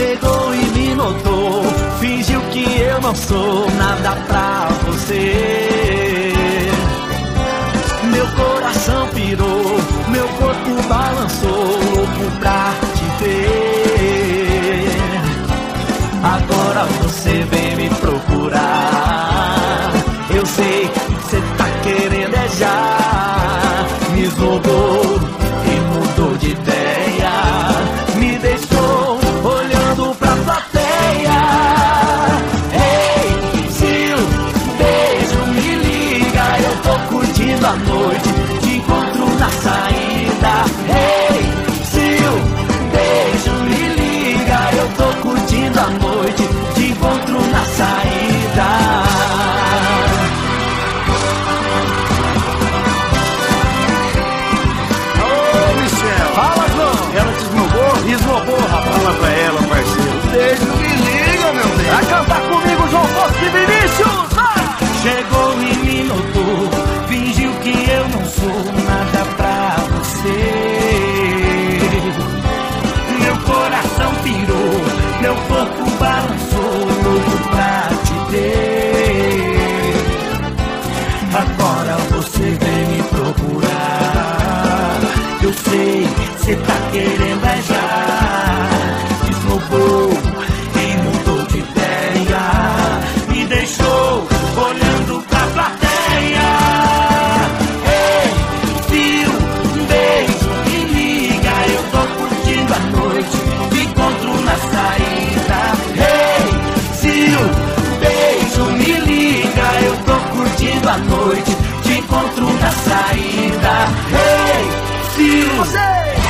Chegou e me notou, fingiu que eu não sou nada pra você. Meu coração pirou, meu corpo balançou, louco pra te ver. Agora você vem me procurar. Eu sei que você tá querendo é já. Me esnobou e mudou de ideia. Me deixou olhando pra plateia. Ei, se um beijo me liga, eu tô curtindo a noite, te encontro na saída. Ei, se um beijo me liga, eu tô curtindo a noite, te encontro na saída. Ô, Michel, Fala, João. ela te esnobou? Esnobou, rapaz. Fala pra ela, parceiro. Beijo, me liga, meu bem. Vai cantar comigo, João Bosco e Vinícius. Chegou e me notou, fingiu que eu não sou nada pra você. Meu coração pirou, meu corpo balançou, louco pra te ter. Agora você vem me procurar. Eu sei, cê tá querendo é já. Esnobou e mudou de ideia. Me deixou olhando pra plateia. Ei, fio, um beijo, me liga. Eu tô curtindo a noite, te encontro na saída. Ei, fio, um beijo, me liga. Eu tô curtindo a noite, te encontro na saída. Ei, fio,